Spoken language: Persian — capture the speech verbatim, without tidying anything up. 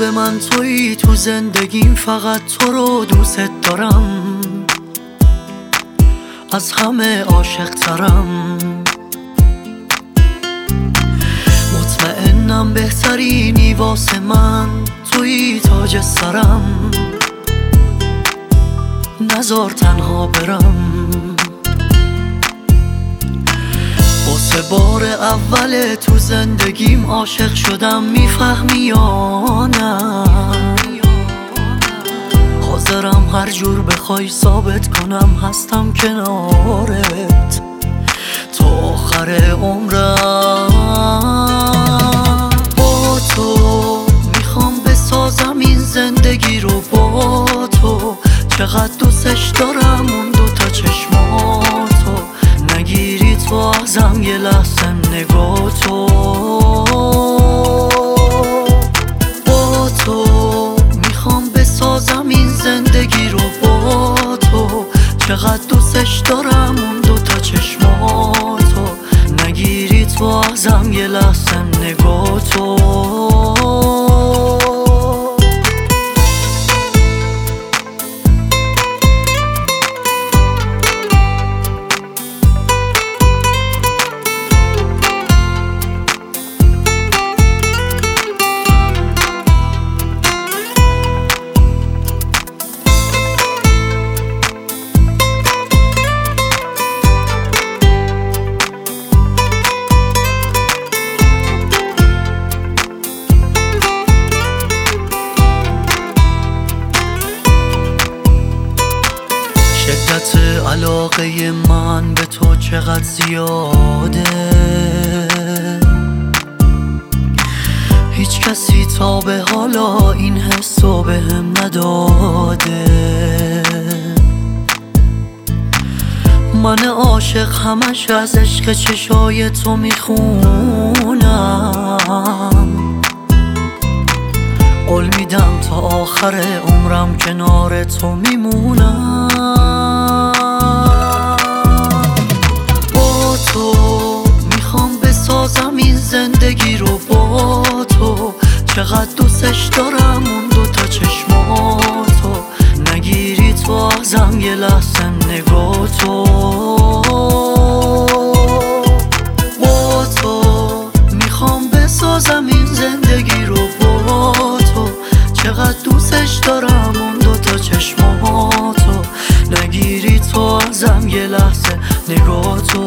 خوب من تویی، تو زندگیم فقط تو رو دوست دارم، از همه عاشق ترم. مطمئنم بهترینی واسه من تویی، تاج سرم، نزار تنها برم. واسه بار اول تو زندگیم عاشق شدم، میفهمی یا نه؟ حاضرم هر جور بخوای ثابت کنم هستم کنارت تا آخر عمرم. با تو میخوام بسازم این زندگی رو، با تو چقدر دوستش دارم اون دوتا چشماتو، نگیری تو ازم یه لحظه نگاه تو. با تو میخوام بسازم این زندگی رو، با تو چقدر دوستش دارم اون دوتا چشماتو، نگیری تو ازم یه لحظه نگاه تو. شدت علاقه من به تو چقدر زیاده، هیچ کسی تا به حالا این حسو بهم نداده. من عاشق همش از عشق چشای تو میخونم، قول میدم تا آخر عمرم کنار تو میمونم. با تو میخوام بسازم این زندگی رو، با تو چقدر دوستش دارم اون دوتا چشماتو، نگیری تو ازم یه لحظه نگاه تو. با تو میخوام بسازم این زندگی رو، با تو چقدر دوستش دارم اون دوتا چشماتو، نگیری تو ازم یه لحظه نگاه تو.